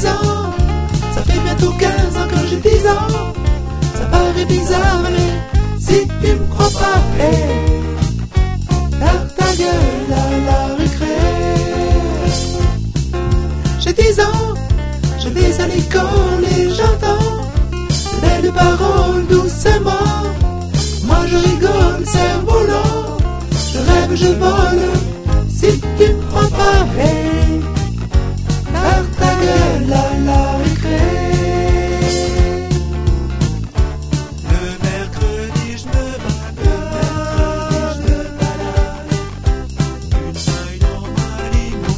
10 ans, ça fait bientôt 15 ans que j'ai 10 ans. Ça paraît bizarre, mais si tu me crois pas, hey, ferme ta gueule à la récré. J'ai 10 ans, je vais à l'école et j'entends de belles paroles doucement. Moi je rigole, cerf-volant, je rêve, je vole. Si tu me crois pas, hey, ferme ta gueule à la récré. Le mercredi je me balade, une paille dans ma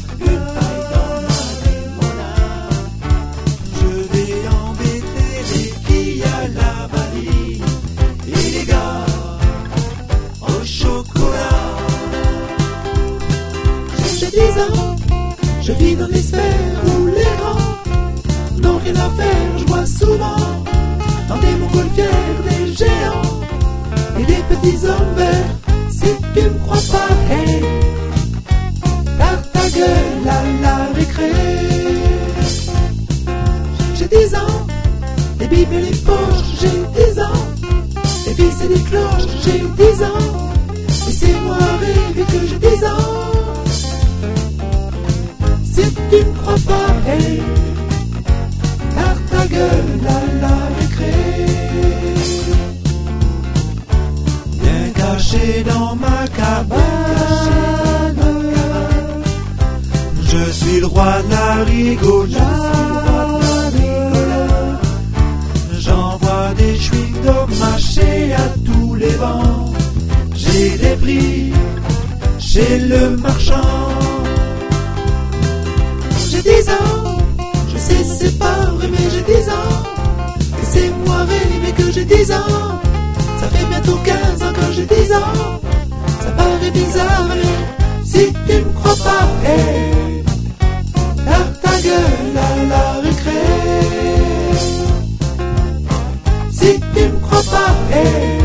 limonade, je vais embêter les filles à la vanille et les gars au chocolat. J'ai 10 ans, je vis dans les sphères où les grands n'ont rien à faire. Je vois souvent dans des montgolfières des géants et des petits hommes verts. Si tu me crois pas, hey, ferme ta gueule à la récré. J'ai 10 ans, les bibles et les poches, j'ai 10 ans, les fils et les cloches, j'ai 10 ans. Laissez-moi rêver que j'ai 10 ans. Si tu me crois pas, hey, ferme ta gueule à la récré. Bien caché dans ma cabane, je suis le roi de la rigolade. J'envoie des chuits d'eau mâchés à tous les vents. J'ai des prix chez le marchand. J'ai 10 ans, je sais c'est pas vrai mais j'ai 10 ans. Laissez-moi rêver que j'ai 10 ans. Ça fait bientôt 15 ans que j'ai 10 ans. Ça paraît bizarre mais si tu me crois pas, hey, ferme ta gueule à la récré. Si tu me crois pas, hey,